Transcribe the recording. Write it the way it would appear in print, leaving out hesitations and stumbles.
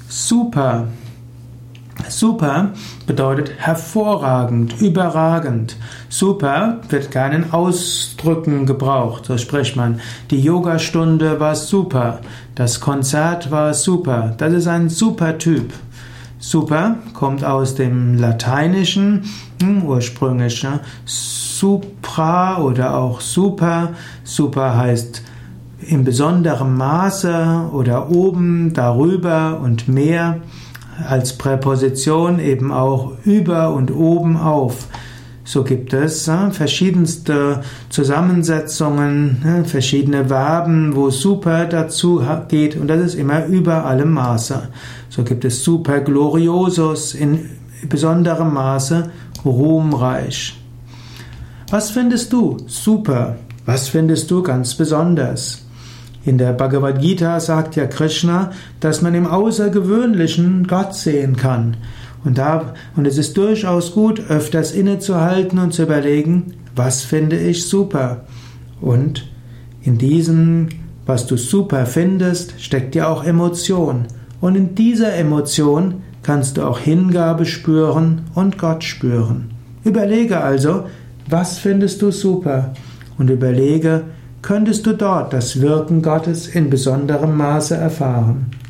Super. Super bedeutet hervorragend, überragend. Super wird gerne in Ausdrücken gebraucht. So spricht man: Die Yogastunde war super, das Konzert war super, das ist ein super Typ. Super kommt aus dem Lateinischen, ursprünglich, supra oder auch super. Super heißt in besonderem Maße oder oben, darüber und mehr. Als Präposition eben auch über und oben auf. So gibt es verschiedenste Zusammensetzungen, verschiedene Verben, wo super dazu geht, und das ist immer über allem Maße. So gibt es super gloriosus, in besonderem Maße ruhmreich. Was findest du super? Was findest du ganz besonders? In der Bhagavad Gita sagt ja Krishna, dass man im Außergewöhnlichen Gott sehen kann. Und es ist durchaus gut, öfters innezuhalten und zu überlegen, was finde ich super? Und in diesem, was du super findest, steckt ja auch Emotion. Und in dieser Emotion kannst du auch Hingabe spüren und Gott spüren. Überlege also, was findest du super? Und überlege, könntest du dort das Wirken Gottes in besonderem Maße erfahren?